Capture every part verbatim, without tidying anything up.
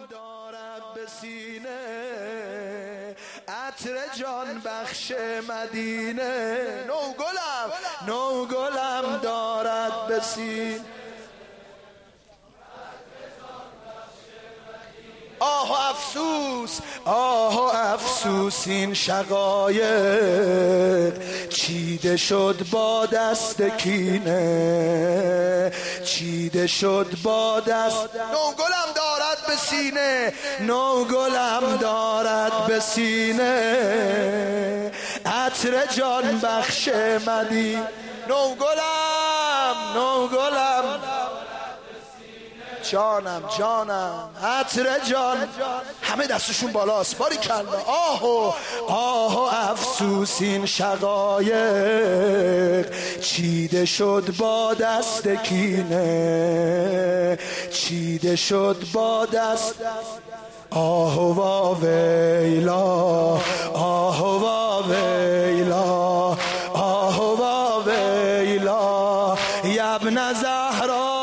دارد به سینه عطر جان بخش مدینه. نوگلم نوگلم دارد به سینه. آه و افسوس آه و افسوس این شقایق چیده شد با دست کینه، چیده شد با دست. نوگلم دارد به سینه، نوگلم دارد به سینه عطر جان بخش مدینه. نوگلم نوگلم جانم جانم عطر جان. همه دستشون بالاست باریکلا. آه و آه و افسوس این شقایق چیده شد با دست کینه، چیده شد با دست. آه و واویلا آه و واویلا آه و واویلا یا ابن زهرا.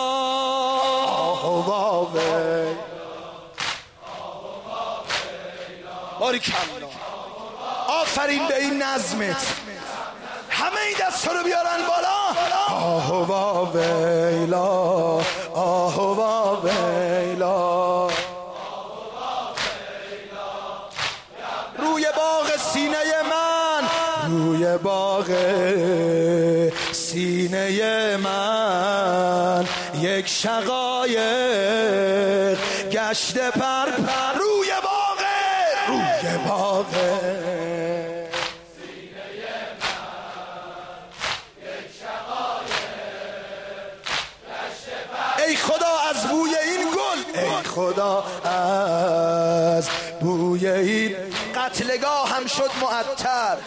باریکلا. آفرین به این نظمت. همه این دستا رو بیارن بالا. آه و واویلا آه و واویلا. روی باغ سینه من، روی باغ سینه من یک شقایق گشته پر پر. روی باغ روی باغ سینه من یک شقایق گشته پر. ای خدا از بوی این گل، ای خدا از بوی این قتلگاه هم شد معطر.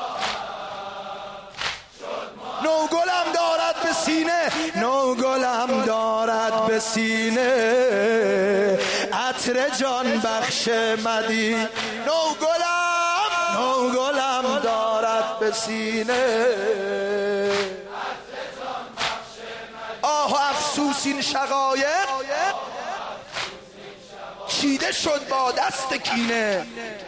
نوگلم دارد به سینه، نوگلم دارد به سینه عطر جان بخش مدینه. نوگلم نوگلم دارد به سینه. آه و افسوس این شقایق چیده شد با دست کینه،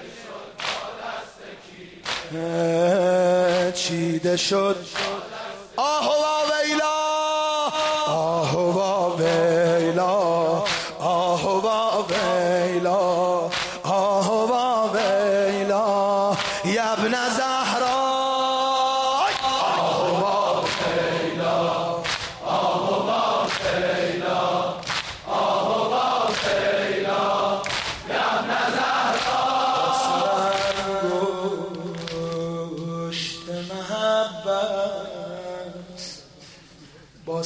چیده شد. آه و واویلا آه و واویلا آه و واویلا آه و واویلا یا ابن زهرا. آه و واویلا آه و واویلا آه و واویلا یا ابن زهرا. با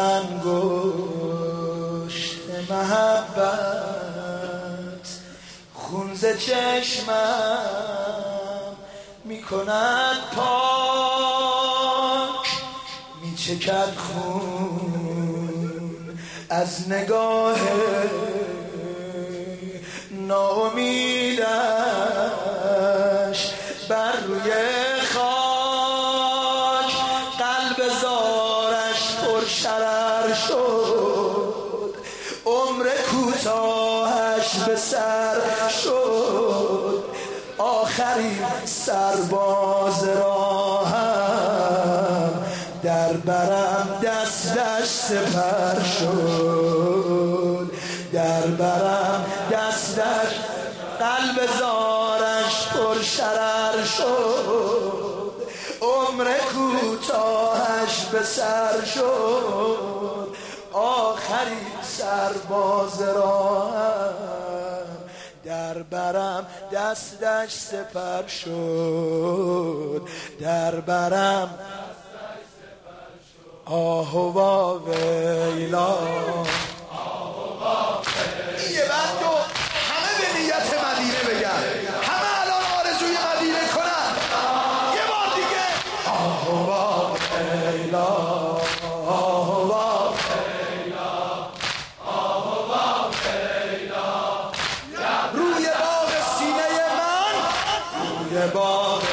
سرانگشت محبت خون ز چشمم میکند پاک، میچکد خون از نگاه ناامیدش بر روی خاک. قلب زارش پر شرر شد، عمر کوتاهش به سر شد. آخرین سرباز راهم در برم دستش سپر شد، در برم دستش. قلب زارش پر شرر شد، عمر کوتاهش به سر شد. آخرین سرباز راهم در برم دستش سپر شد، در برم دستش سپر شد. آه و واویلا. یه بند و همه به نیت مدینه بگن، همه الان آرزوی مدینه کنن. یه بار دیگه آه و واویلا آه و واویلا آه و واویلا. روی باغ سینه من، روی باغ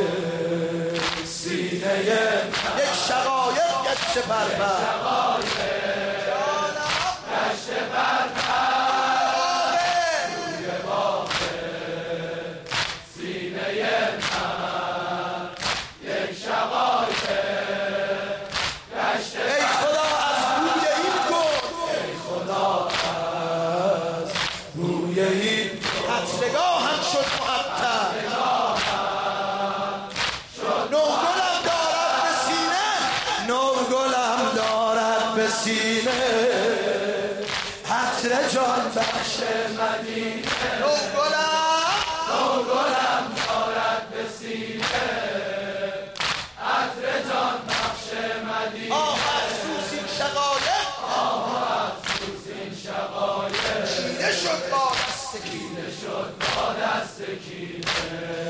سینه من یک شقایق گشته پر پر. گشته پر پر. شد معطر نوگلم دارد به سینه نوگلم دارد به سینه عطر جان بخش مدینه نوگلم نوگلم دارد به سینه عطر جان بخش مدینه آه افسوس این شقایق آه افسوس این شقایق چیده شد با دست کینه شد با دست کینه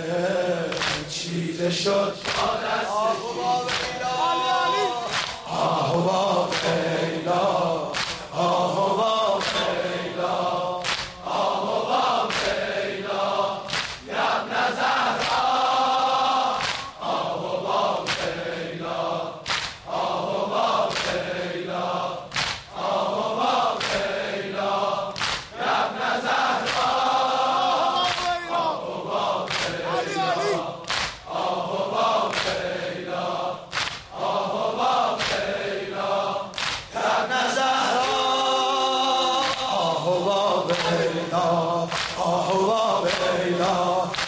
چیده شد با دست کینه آه با لیلا آه با لیلا آه با لیلا یا ابن زهرا آه با لیلا آه با لیلا آه با لیلا یا ابن زهرا آه با لیلا آه با لیلا آه با لیلا یا ابن زهرا آه با لیلا آه با لیلا